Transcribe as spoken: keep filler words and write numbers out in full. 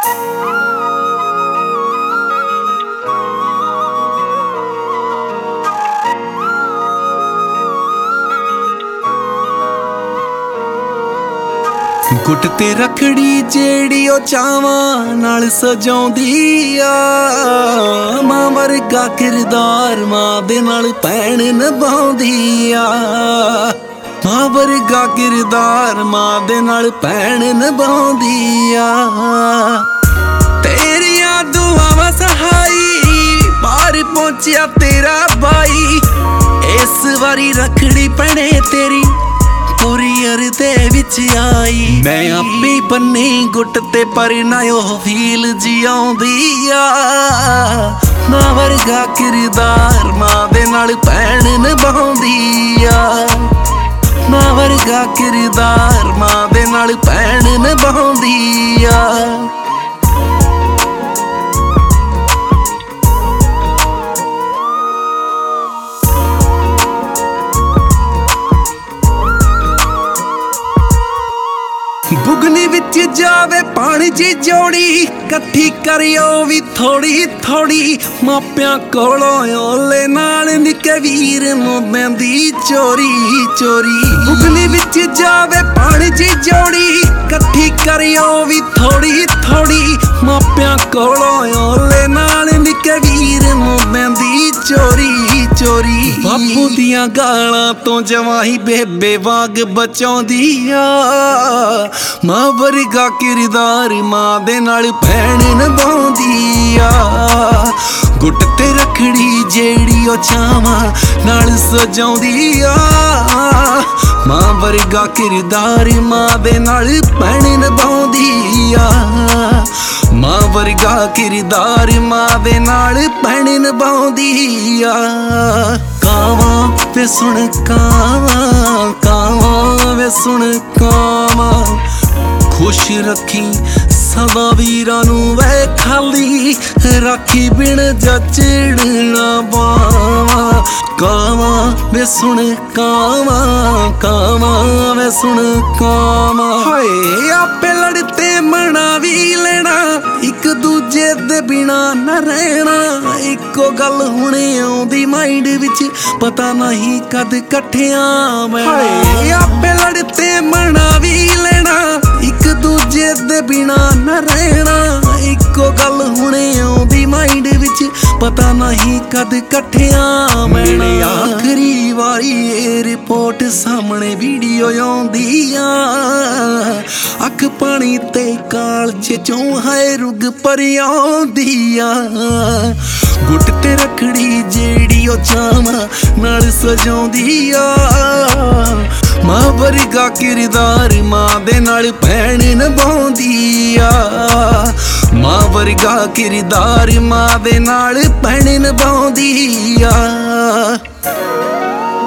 ਗੁੱਟ ਤੇ ਰੱਖੜੀ ਜਿਹੜੀ ਉਹ ਚਾਵਾਂ ਨਾਲ ਸਜਾਉਂਦੀ ਆ, ਮਾਂ ਵਰਗਾ ਕਿਰਦਾਰ ਮਾਂ ਦੇ ਨਾਲ ਭੈਣ ਨਿਭਾਉਂਦੀ ਆ। ਮਾਂ ਵਰਗਾ ਕਿਰਦਾਰ ਮਾਂ ਦੇ ਨਾਲ ਭੈਣ ਨਿਭਾਉਂਦੀ ਆ। ਤੇਰੀਆਂ ਦੁਆਵਾਂ ਸਹਾਈ ਬਾਹਰ ਪਹੁੰਚਿਆ ਤੇਰਾ ਬਾਈ, ਇਸ ਵਾਰੀ ਰੱਖੜੀ ਭੈਣੇ ਤੇਰੀ ਕੋਰੀਅਰ ਦੇ ਵਿੱਚ ਆਈ। ਮੈਂ ਆਪੇ ਬੰਨੀ ਗੁੱਟ ਤੇ ਪਰ ਨਾ ਉਹ ਫੀਲ ਜਿਉਂਦੀ ਆ, ਮਾਂ ਵਰਗਾ ਕਿਰਦਾਰ ਮਾਂ ਦੇ ਨਾਲ ਭੈਣ ਨਿਭਾਉਂਦੀ ਆ। ਮਾਂ ਵਰਗਾ ਕਿਰਦਾਰ ਮਾਂ ਦੇ ਨਾਲ ਭੈਣ ਨਿਭਾਉਂਦੀ ਆ। ਬੁਗਨੀ ਵਿੱਚ ਜਾਵੇ ਪਾਣੀ ਦੀ ਜੋੜੀ, ਇਕੱਠੀ ਕਰਿਓ ਵੀ ਥੋੜੀ ਥੋੜੀ। ਮਾਪਿਆਂ ਕੋਲੋਂ ਓਲੇ ਨਾਲ ਨਿੱਕੇ ਵੀਰ ਨੂੰ ਦਿੰਦੀ ਚੋਰੀ ਚੋਰੀ। ਬੁਗਨੀ ਵਿੱਚ ਜਾਵੇ ਪਾਣੀ ਦੀ ਜੋੜੀ, ਇਕੱਠੀ ਕਰਿਓ ਵੀ ਥੋੜੀ ਥੋੜੀ। ਮਾਪਿਆਂ ਕੋਲੋਂ ਓਲੇ ਨਾਲ ਨਿੱਕੇ ਵੀਰ ਨੂੰ ਦਿੰਦੀ ਚੋਰੀ ਚੋਰੀ। ਬਾਪੂ ਦੀਆਂ ਗਾਲਾਂ ਤੋਂ ਜਵਾਈ ਬੇਬੇ ਵਾਂਗ ਬਚਾਉਂਦੀ ਆ, ਮਾਂ ਵਰਗਾ ਕਿਰਦਾਰ ਮਾਂ ਦੇ ਨਾਲ ਭੈਣ ਨਿਭਾਉਂਦੀ ਆ। ਗੁੱਟ ਤੇ ਰੱਖੜੀ ਜਿਹੜੀ ਉਹ ਚਾਵਾਂ ਨਾਲ ਸਜਾਉਂਦੀ ਆ, ਮਾਂ ਵਰਗਾ ਕਿਰਦਾਰ ਮਾਂ ਦੇ ਨਾਲ ਭੈਣ ਨਿਭਾਉਂਦੀ ਆ। ਮਾਂ ਵਰਗਾ ਕਿਰਦਾਰ ਮਾਂ ਦੇ ਨਾਲ ਭੈਣ ਨਿਭਾਉਂਦੀ ਆ। ਕਾਵਾਂ ਵੇ ਸੁਣ ਕਾਵਾਂ, ਕਾਵਾਂ ਵੇ ਸੁਣ ਕਾਵਾਂ, ਖੁਸ਼ ਰੱਖੀ ਸਦਾ ਵੀਰਾਂ ਨੂੰ ਵੇ ਖਾਲੀ, ਰਾਖੀ ਬਿਨ ਜਚੜਨਾ ਬਾਵਾਂ। ਕਾਵਾਂ ਵੇ ਸੁਣ ਕਾਵਾਂ, ਕਾਵਾਂ ਵੇ ਸੁਣ ਕਾਵਾਂ। ਹਾਏ ਆਪੇ ਲੜਤੇ ਮਨਾ ਵੀ ਲੈਣਾ, ਇੱਕ ਦੂਜੇ ਦੇ ਬਿਨਾ ਨਾ ਰਹਿਣਾ। ਇੱਕੋ ਗੱਲ ਹੁਣ ਆਉਂਦੀ ਮਾਈਂਡ ਵਿੱਚ, ਪਤਾ ਨਹੀਂ ਕਦ ਇਕੱਠਿਆਂ ਬਹਿਣਾ। ਹਾਏ ਆਪੇ ਲੜਤੇ ਮਨਾ ਵੀ ਲੈਣਾ, ਇੱਕ ਦੂਜੇ ਦੇ ਬਿਨਾ ਨਾ ਰਹਿਣਾ। ਇੱਕੋ ਗੱਲ ਹੁਣ ਆਉਂਦੀ ਮਾਈਂਡ ਵਿੱਚ, ਪਤਾ ਨਹੀਂ ਕਦ ਇਕੱਠਿਆਂ ਬਹਿਣਾ। ਆਖਰੀ ਵਾਰੀ ਇਹ ਰਿਪੋਰਟ ਸਾਹਮਣੇ ਵੀਡੀਓ ਆਉਂਦੀ ਆ, ਅੱਖ ਪਾਣੀ ਤੇ ਕਾਲਜ ਚੋਂ ਹੈ ਰੁਗ ਪਰ ਆਉਂਦੀ ਆ। ਗੁੱਟ ਤੇ ਰੱਖੜੀ ਜਿਹੜੀ ਉਹ ਚਾਵਾਂ ਨਾਲ ਸਜਾਉਂਦੀ ਆ, ਮਾਂ ਵਰਗਾ ਕਿਰਦਾਰ ਮਾਂ ਦੇ ਨਾਲ ਭੈਣ ਨਿਭਾਉਂਦੀ ਆ। ਮਾਂ ਵਰਗਾ ਕਿਰਦਾਰ ਮਾਂ ਦੇ ਨਾਲ ਭੈਣ ਨਿਭਾਉਂਦੀ ਆ।